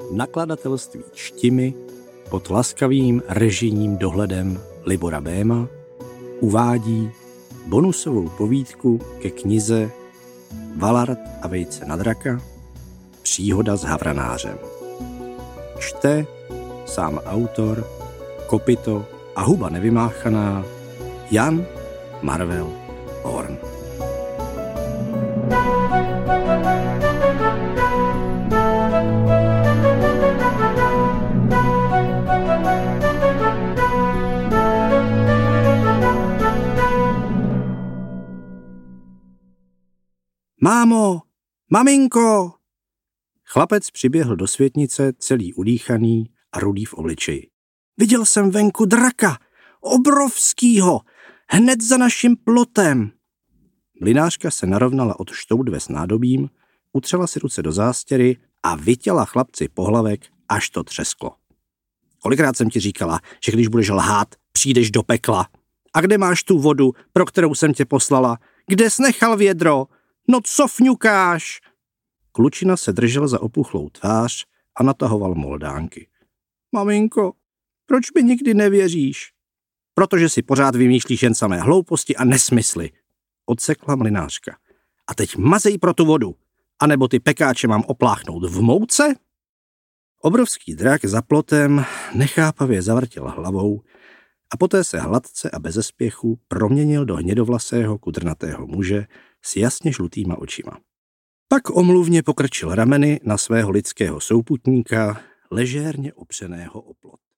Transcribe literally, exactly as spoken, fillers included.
Nakladatelství Štimy pod laskavým režijním dohledem Libora Béma uvádí bonusovou povídku ke knize Valard a vejce na draka, příhoda s havranářem. Čte sám autor, kopyto a huba nevymáchaná Jan Marvel Horn. Mámo, maminko! Chlapec přiběhl do světnice celý udýchaný a rudý v obličeji. Viděl jsem venku draka, obrovskýho, hned za naším plotem. Mlynářka se narovnala od štoudve s nádobím, utřela si ruce do zástěry a vytěla chlapci pohlavek, až to třesklo. Kolikrát jsem ti říkala, že když budeš lhát, přijdeš do pekla. A kde máš tu vodu, pro kterou jsem tě poslala? Kde jsi nechal vědro? No co fňukáš? Klučina se držel za opuchlou tvář a natahoval moldánky. Maminko, proč mi nikdy nevěříš? Protože si pořád vymýšlíš jen samé hlouposti a nesmysly, odsekla mlynářka. A teď mazej pro tu vodu, anebo ty pekáče mám opláchnout v mouce? Obrovský drak za plotem nechápavě zavrtěl hlavou a poté se hladce a beze spěchu proměnil do hnědovlasého kudrnatého muže s jasně žlutýma očima. Pak omluvně pokrčil rameny na svého lidského souputníka, ležérně opřeného o plot.